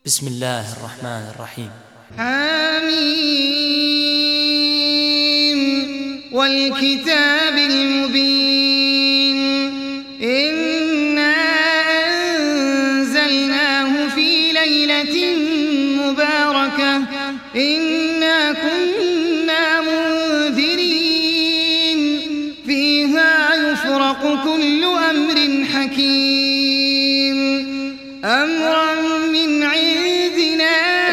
بسم الله الرحمن الرحيم. حميم والكتاب المبين إنا أنزلناه في ليلة مباركة إنا كنا منذرين فيها يفرق كل أمر حكيم أمرا من عندنا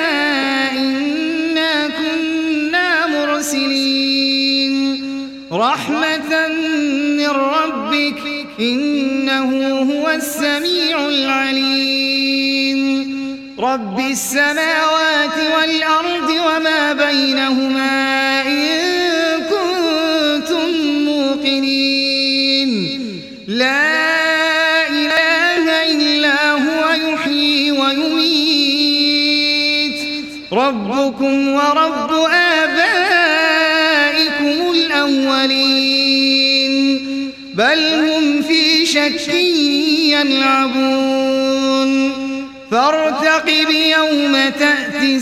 إنا كنا مرسلين رحمة من ربك إنه هو السميع العليم رب السماوات والأرض وما بينهما إن كنتم موقنين لا إله إلا هو يحيي ويميت ربكم ورب آبائكم الأولين بل هم في شك يلعبون فارتقب يوم تأتي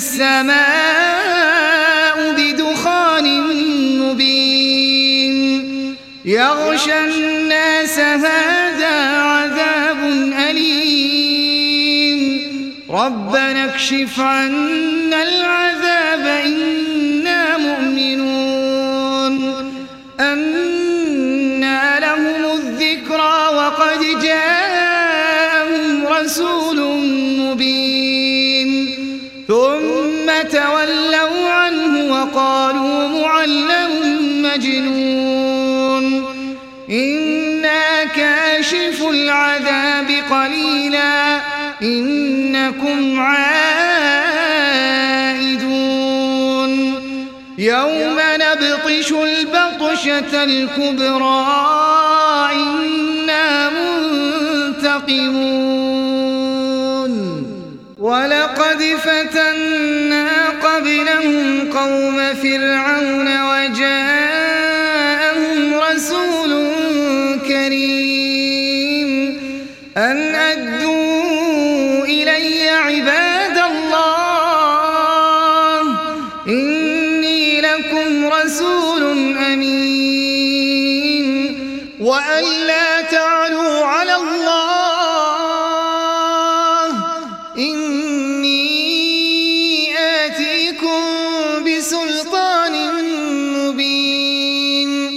السماء بدخان مبين يغشى الناس هذا عذاب أليم ربنا اكشف عنا العذاب إنا مؤمنون أنى لهم الذكرى وقد جاءهم رسول مبين ثم تولوا عنه وقالوا معلم مجنون إنا كاشف العذاب قليلا إنكم عائدون يوم نبطش البطشة الكبرى إنا منتقمون ولقد فتنا قبلهم قوم فرعون وجاءهم رسول كريم أن أدوا إلي عباد الله إني لكم رسول أمين وأن لا تعلوا على الله إني آتيكم بسلطان مبين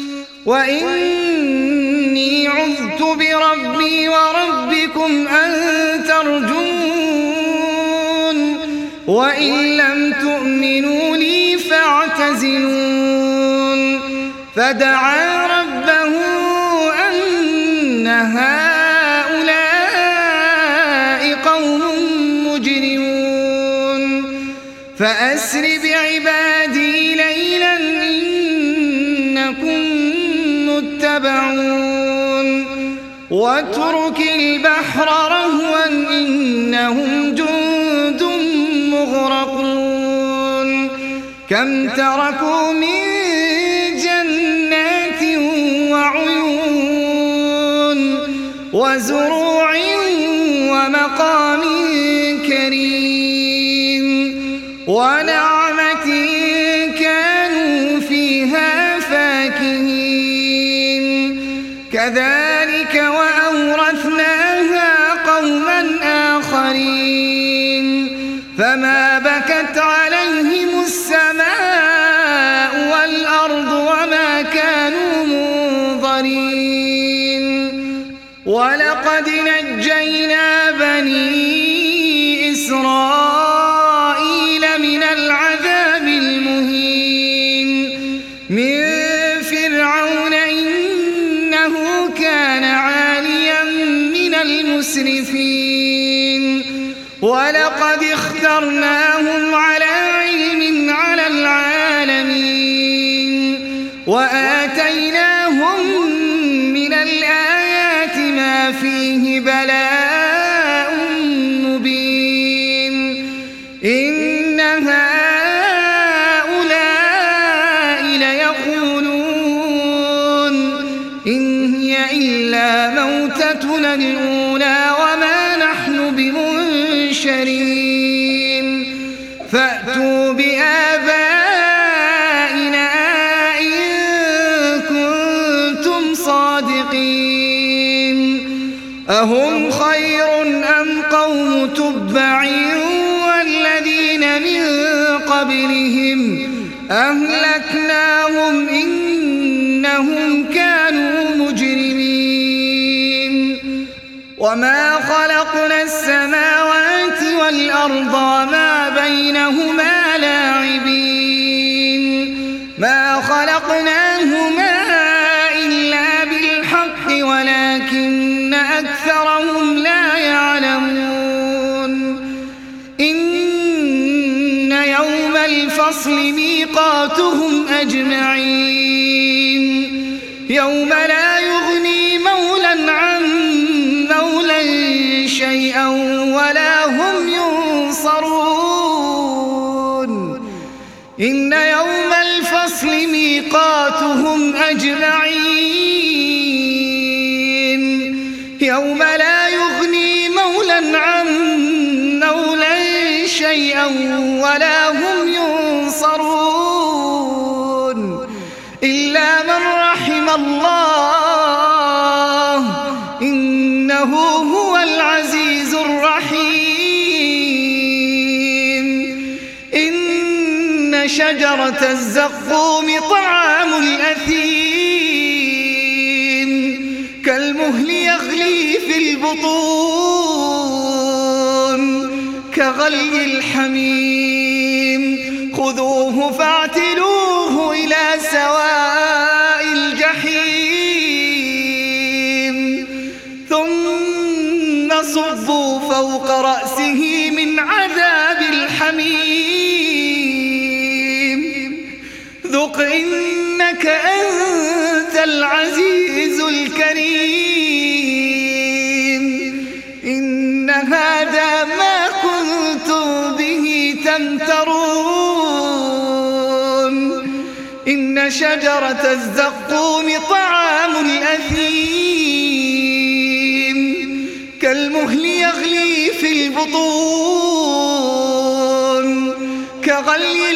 وإني عذت بربي وربكم أن ترجون وإن لم تؤمنوا لي فاعتزلون فدعا ربه أن هؤلاء قوم مجرمون فأسر بعبادي ليلا إنكم متبعون واترك البحر رهوا إنهم جند مغرقون كم تركوا من جنات وعيون وزروع ومقام كريم ونعمة كانوا فيها فاكهين كذلك وأورثناها قوما آخرين فما بكت عليهم السماء والأرض وما كانوا منظرين ولقد نجينا بني إسرائيل من العذاب المهين من فرعون إنه كان عاليا من المسرفين ولقد اخترناهم على علم على العالمين وآتيناهم من الآيات ما فيه بلاء مبين إن هؤلاء ليقولون إن هي إلا موتتنا الأولى وما نحن بمنشرين فأتوا بآبائنا إن كنتم صادقين أهم خير أم قوم تبع والذين من قبلهم أهلكناهم إنهم كانوا مجرمين وما خلقنا السماوات والأرض وما بينهما لاعبين ما خلقناهما إلا بالحق ولكن أكثرهم لا يعلمون إن يوم الفصل ميقاتهم أجمعين يوم لا يغني مولا عن مولا شيئا ولا هم ينصرون إن يوم الفصل ميقاتهم أجمعين يوم لا يغني مولا عن مولا شيئا ولا هم ينصرون إلا من رحم الله إنه هو العزيز الرحيم إن شجرة الزقوم طعام الأثيم كالمهل يغلي في البطون كغلي الحميم خذوه فاعتلوه إلى سواء الجحيم ثم صبوا فوق رأسه من عذاب الحميم ذق إنك أنت العزيز الكريم إن هذا ما كنتم به تمترون إن شجرة الزقوم طعام الأثيم كالمهل يغلي في البطون كغلي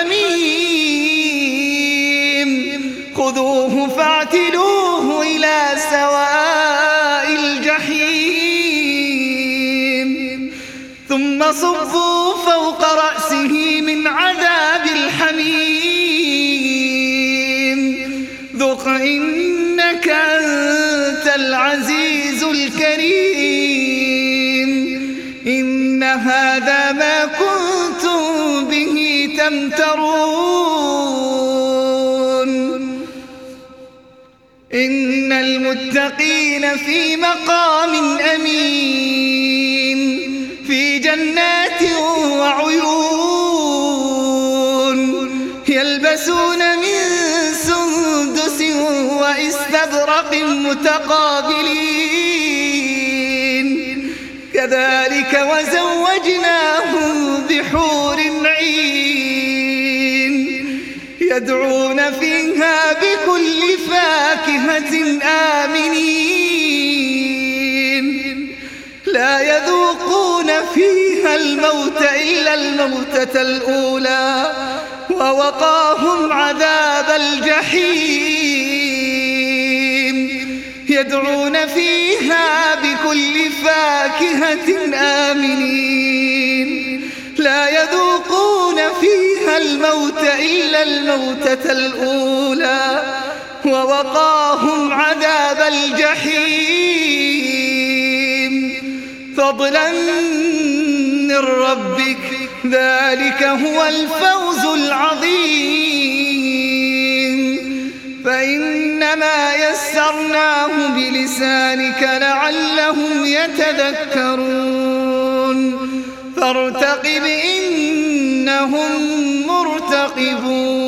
الحميم خذوه فاعتلوه إلى سواء الجحيم ثم صبوا فوق رأسه من عذاب الحميم ذق إنك أنت العزيز الكريم إن هذا ما كنتم به تمترون إن المتقين في مقام أمين في جنات وعيون يلبسون من سندس وإستبرق متقابلين كذلك وزوجناهم بحور عين يدعون فيها بكل فاكهة آمنين لا يذوقون فيها الموت إلا الموتة الأولى ووقاهم عذاب الجحيم يدعون فيها بكل فاكهة آمنين لا يذوقون فيها الموت إلا الموتة الأولى ووقاهم عذاب الجحيم فضلا من ربك ذلك هو الفوز العظيم فإنما يسرناه بلسانك لعلهم يتذكرون فارتقب إنهم مرتقبون